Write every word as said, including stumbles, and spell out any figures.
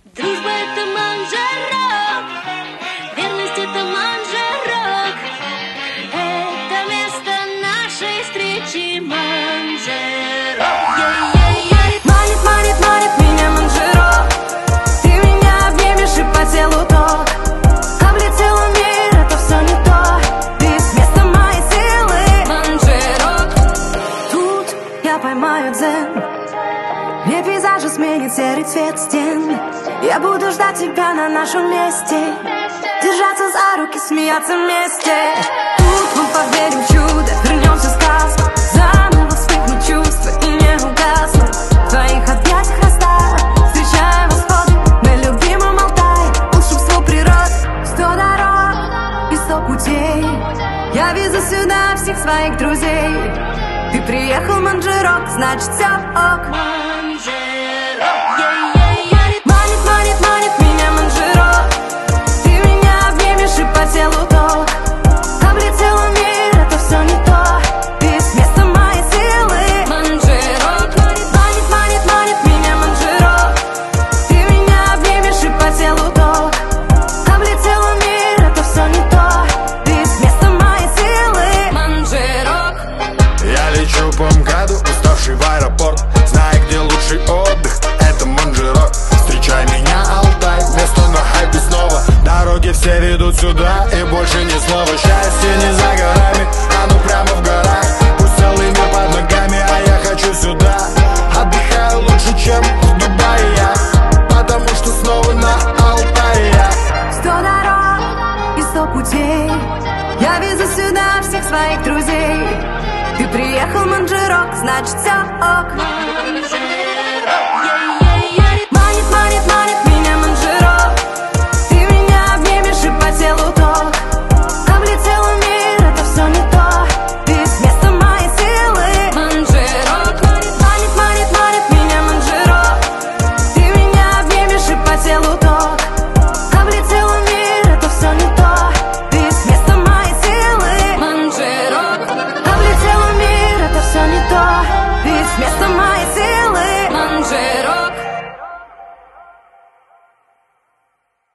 Дружба — это манжерок, верность — это манжерок. Это место нашей встречи манжерок. Манит, манит, манит меня манжерок. Ты меня обнимешь и по телу ток. Облетела мир, это все не то. Ты с места моей силы манжерок. Тут я поймаю дзен. Мне пейзажи сменит серый цвет стен. Я буду ждать тебя на нашем месте, держаться за руки, смеяться вместе. Тут мы поверим в чудо, вернемся в сказку. Заново вспыхнут чувства и не угаснут. В твоих объятиях растаю, встречаем восходы на любимом Алтае. Волшебство природы, сто дорог и сто путей. Я везу сюда всех своих друзей. Ты приехал, манжерок, значит все ок.